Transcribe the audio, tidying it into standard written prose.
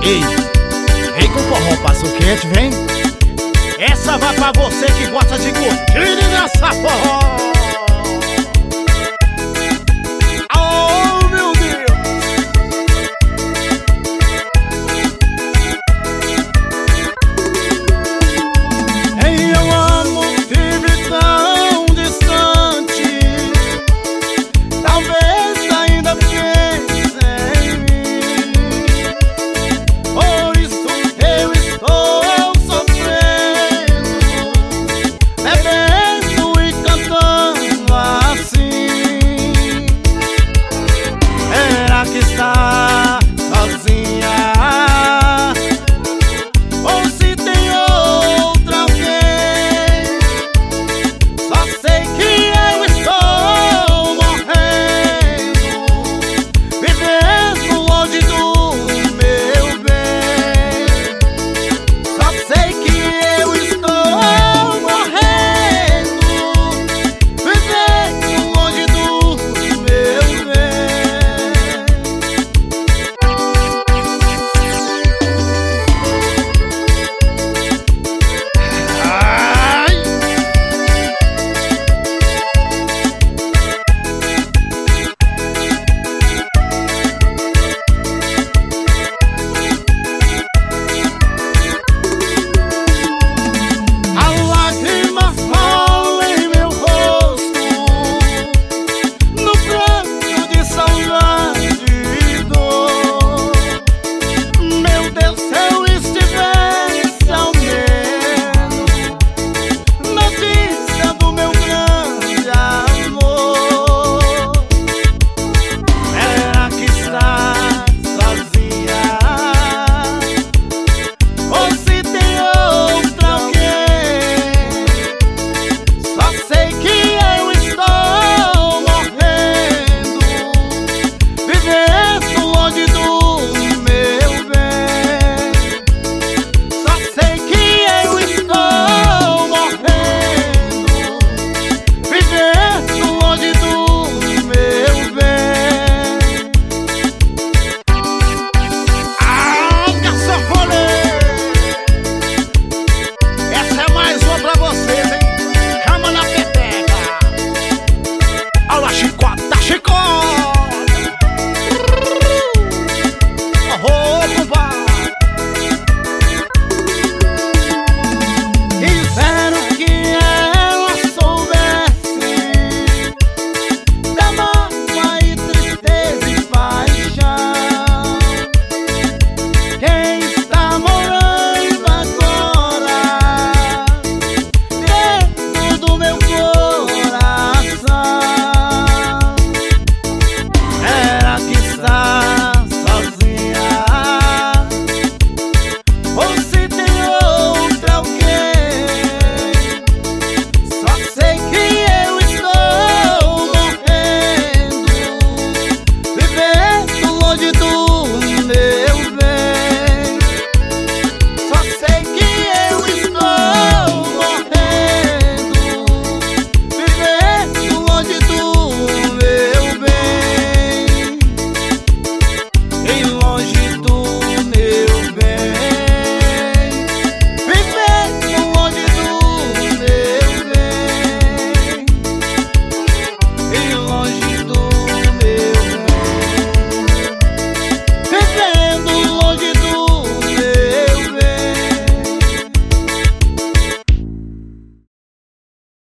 Ei, vem com forró, passo quente, vem. Essa vai pra você que gosta de curtir e dançar forró. Oh, meu Deus. Ei, eu amo, vive tão distante. Talvez ainda pense em mim. Por isso eu estou sofrendo, bebendo e cantando assim. Era que está